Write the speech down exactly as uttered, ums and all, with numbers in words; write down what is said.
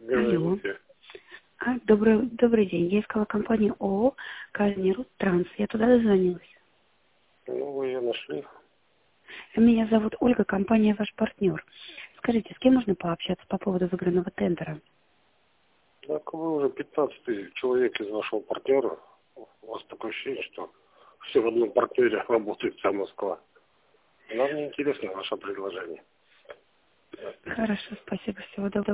Алло. Говорите. А, добрый, добрый день. Я искала компанию ООО «Казнирут Транс». Я туда дозвонилась. Ну, вы ее нашли. Меня зовут Ольга, компания «Ваш партнер». Скажите, с кем можно пообщаться по поводу выигранного тендера? Так вы уже пятнадцатый человек из вашего партнера. У вас такое ощущение, что все в одном партнере работает вся Москва. Нам не интересно ваше предложение. Хорошо, спасибо. Всего доброго.